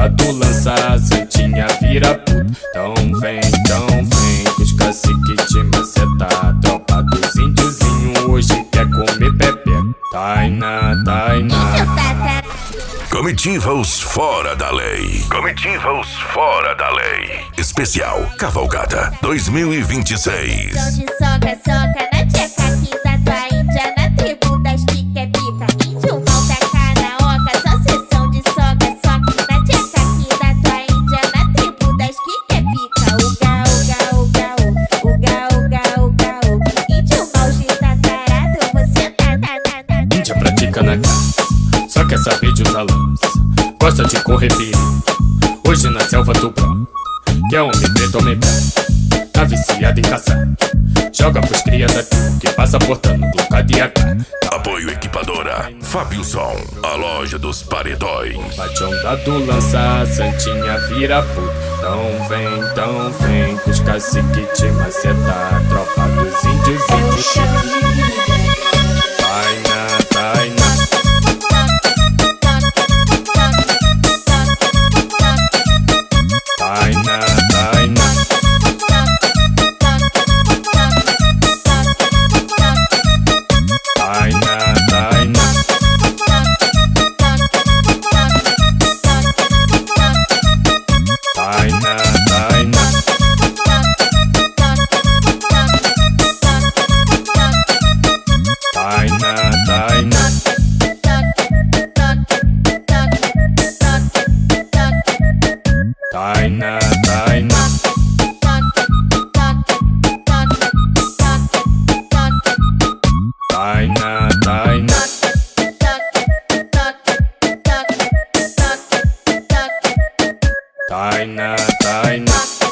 soldado lança, a santinha vira puta. Então vem, que os cacique te maceta. Tropa dos índiozinho hoje quer comer pepeca. Tainá, Tainá. Comitiva os fora da lei. Comitiva os fora da lei. Especial Cavalgada 2026. São de soca, soca na tcheca aqui da tua Índia, na tribo das que quer pica. Índio não taca na oca, só sessão de soca, soca na tcheca aqui da tua Índia, na tribo das que quer pica. Uga, uga, uga, uga, uga, uga, uga. Índio maldita tarado, você tá. Índia pratica na casa, só quer saber de usar lança. Gosta de correr perigo, hoje na selva do branco. Que é homem preto, homem branco, tá viciado em caçar. Joga pros cria daqui, que passa portando Glock de AK. Apoio Equipadora Fábio Som, a loja dos paredões. Bate onda do lança, a santinha vira puta. Então vem, que os cacique te maceta. Tropa dos índios e Tainá, Tainá. Tainá, Tainá. Tainá, Tainá. Tainá, Tainá. Tainá, Tainá. Tainá, Tainá. Tainá, Tainá. Tainá, Tainá.